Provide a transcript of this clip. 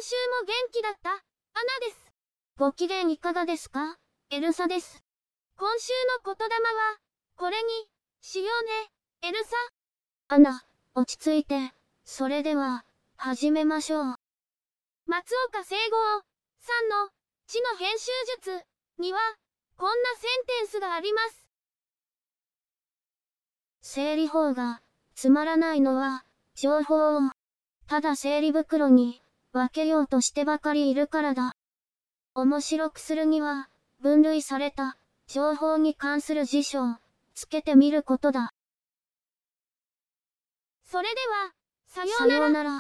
週も元気だった、アナです。ご機嫌いかがですか、エルサです。今週の言霊は、これに、しようね、エルサ。アナ、落ち着いて、それでは、始めましょう。松岡聖剛さんの、知の編集術には、こんなセンテンスがあります。整理法が、つまらないのは、情報を、ただ整理袋に、分けようとしてばかりいるからだ。面白くするには、分類された、情報に関する辞書を、つけてみることだ。それでは、さようなら。